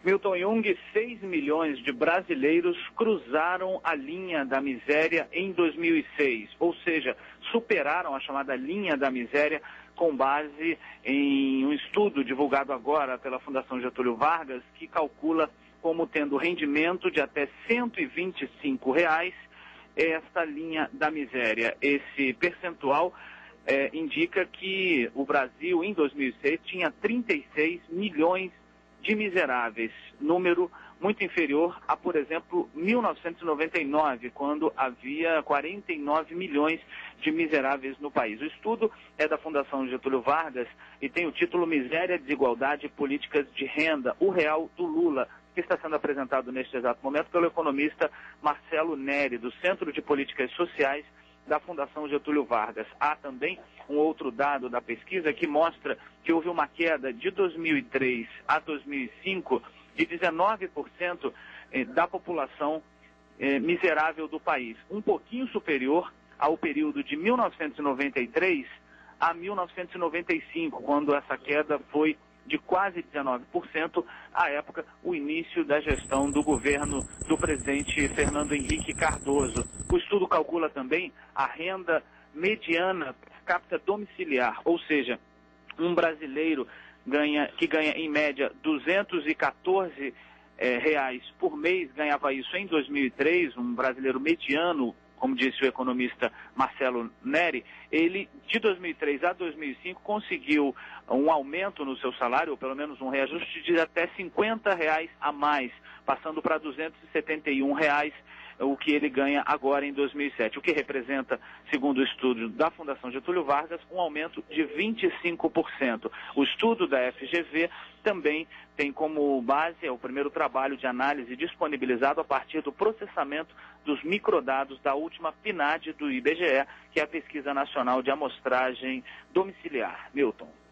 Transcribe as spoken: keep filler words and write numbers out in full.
Milton Jung, seis milhões de brasileiros cruzaram a linha da miséria em dois mil e seis, ou seja, superaram a chamada linha da miséria com base em um estudo divulgado agora pela Fundação Getúlio Vargas, que calcula como tendo rendimento de até cento e vinte e cinco reais esta linha da miséria. Esse percentual eh, indica que o Brasil, em dois mil e seis, tinha trinta e seis milhões de miseráveis, número muito inferior a, por exemplo, mil novecentos e noventa e nove, quando havia quarenta e nove milhões de miseráveis no país. O estudo é da Fundação Getúlio Vargas e tem o título Miséria, Desigualdade e Políticas de Renda, o Real do Lula, que está sendo apresentado neste exato momento pelo economista Marcelo Neri, do Centro de Políticas Sociais da Fundação Getúlio Vargas. Há também um outro dado da pesquisa que mostra que houve uma queda de dois mil e três a dois mil e cinco de dezenove por cento da população eh, miserável do país, um pouquinho superior ao período de mil novecentos e noventa e três a mil novecentos e noventa e cinco, quando essa queda foi de quase dezenove por cento, à época, o início da gestão do governo do presidente Fernando Henrique Cardoso. O estudo calcula também a renda mediana per capita domiciliar, ou seja, um brasileiro ganha, que ganha em média duzentos e quatorze eh, reais por mês, ganhava isso em dois mil e três, um brasileiro mediano, como disse o economista Marcelo Neri, ele de dois mil e três a dois mil e cinco conseguiu um aumento no seu salário, ou pelo menos um reajuste de até cinquenta reais a mais, passando para duzentos e setenta e um reais, o que ele ganha agora em dois mil e sete, o que representa, segundo o estudo da Fundação Getúlio Vargas, um aumento de vinte e cinco por cento. O estudo da F G V também tem como base é o primeiro trabalho de análise disponibilizado a partir do processamento dos microdados da última P N A D do I B G E, que é a Pesquisa Nacional de Amostragem Domiciliar. Milton.